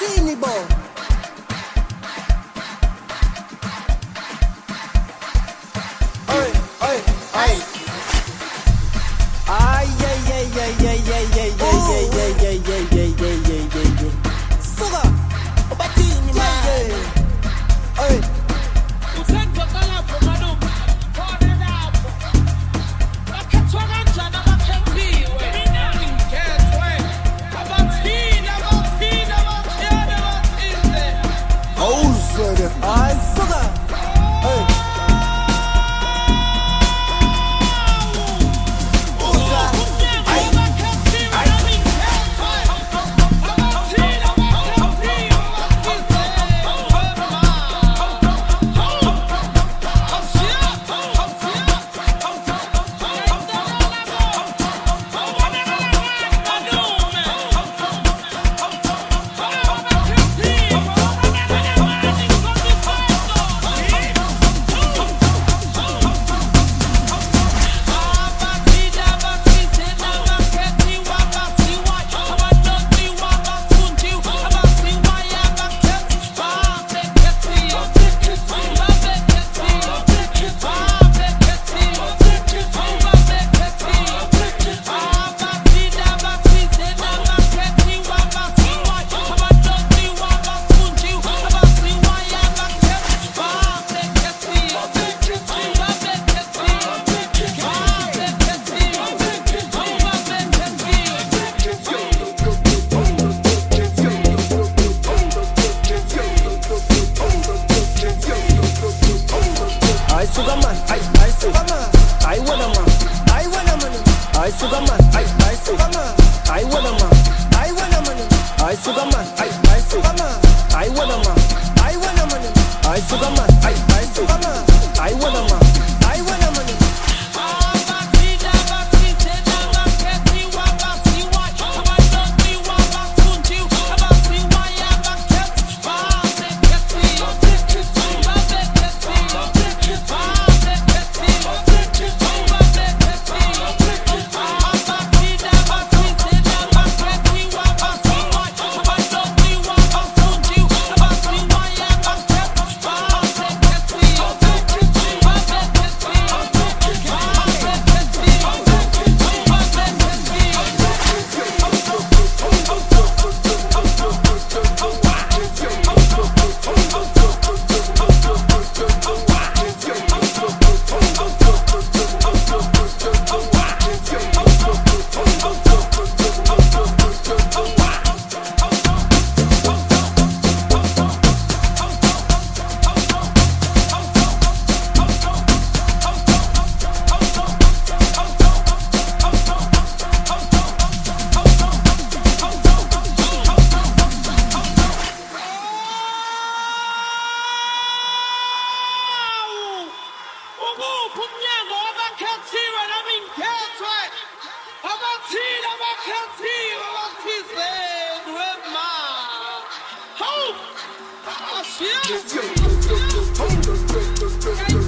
Martini boy. Oi, oi, oi. Ay, ay, ay, ay, ay, ay, ay, ay, ay, ay, ay, ay, ay, ay, ay. Suga, Martini man. Oi. Usenza kalapho malume. Khona lapho. Bakhethwa kanjani abakhethiwe? Mina ngikhethwe. Abathile. Outside. Ay, suga. Oi. I sugar man, I sugar man, I wanna man, I wanna man, I sugar man, I sugar man, I wanna man, I wanna man, I sugar man, I sugar man, I wanna man, I wanna man, I sugar man, I sugar man, I wanna man, I wanna man. Yeah.